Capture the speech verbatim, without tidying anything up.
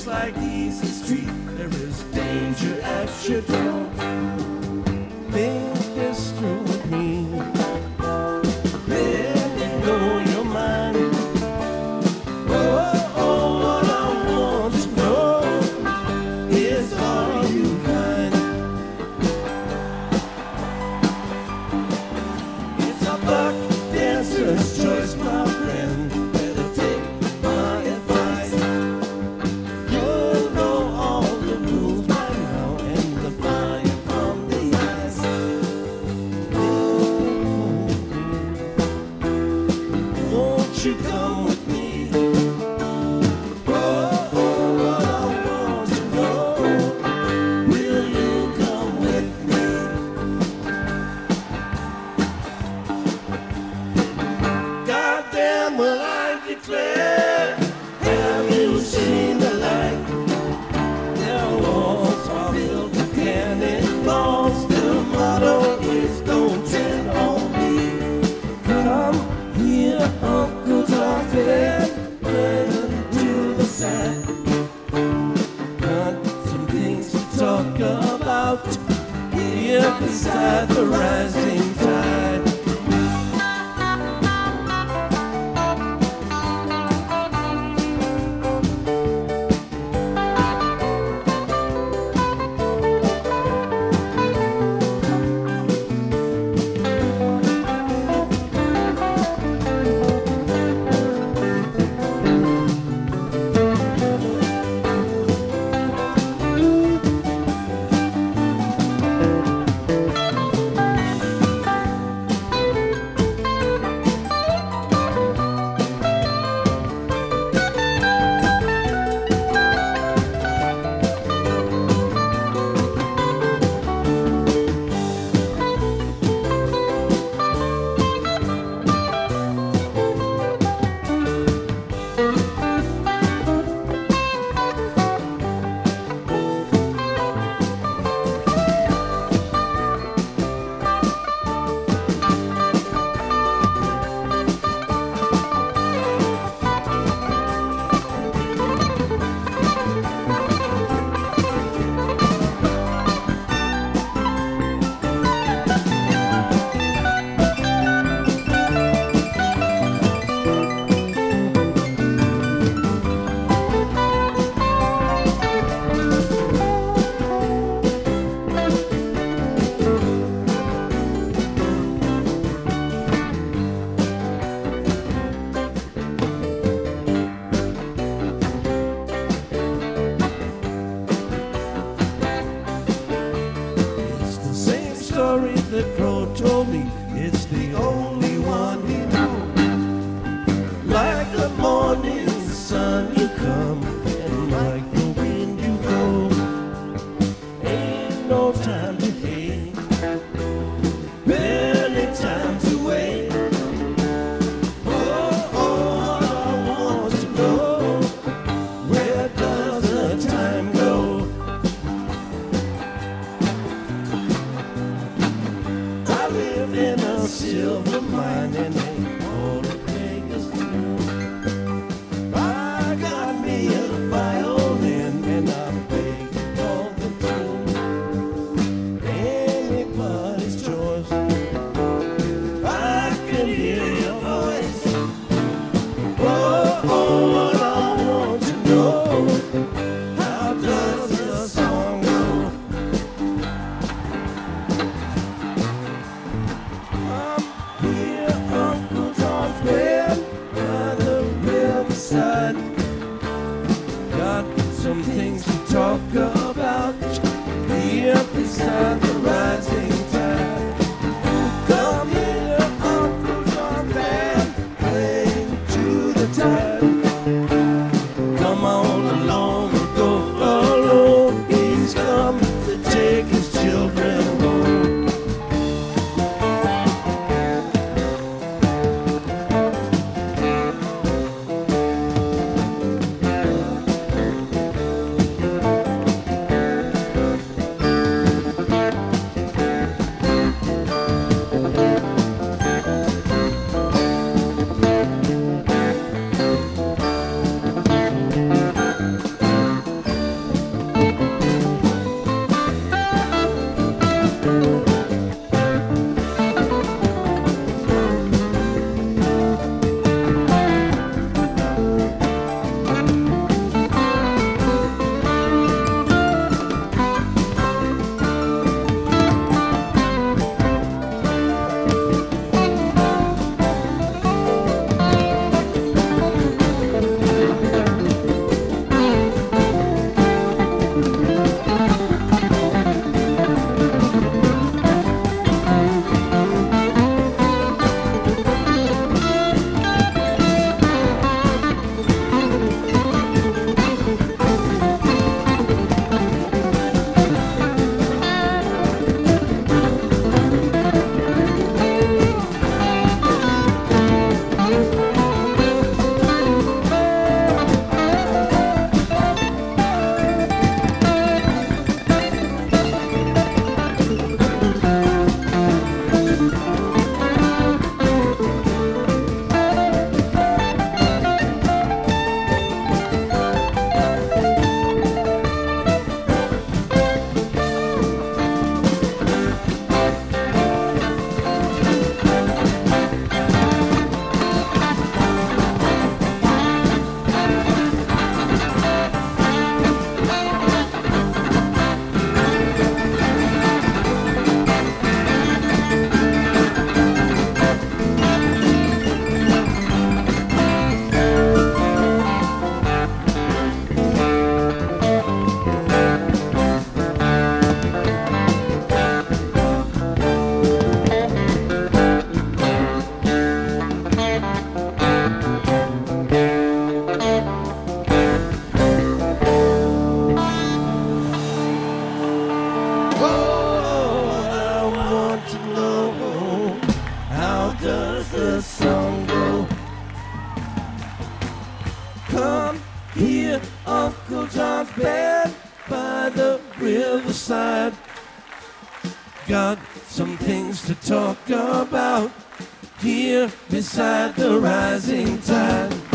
Just like Easy Street, there is danger at your door. Think this through with me. Let me know your mind. Oh, oh, what I want to know is, are you kind? It's a buck dancer's choice, my friend. Better take my advice. You know all the rules by now, and the fire from the ice. Won't you come with me? Oh, oh, what I want to know. Will you come with me? Goddamn, will I declare? Have you seen the light? Their walls are built of cannonballs. Their motto is don't tread on me. Come here, Uncle Dolphin, run to the side. Got some things to talk about here beside the rising tide. It's the same story that Crow told me. It's the only one he knew. Like the morning sun you come, and like the wind you go. Ain't no time to hate, barely time to wait. Oh, oh, I want to know, where does the time go? I live in a silver mine and ain't all the beggars do. I got me a violin and I'm begging all the tune. Anybody's choice. I can hear your voice. Oh, oh, what I want to know. How does the song go? I'm here, Uncle Tom's man, by the riverside. Got some things to talk about here beside the rising tide. Come here, Uncle Tom's man, playing to the tide. Come on along and go alone. He's come to take his children home. Come hear Uncle John's band by the riverside. Got some things to talk about here beside the rising tide.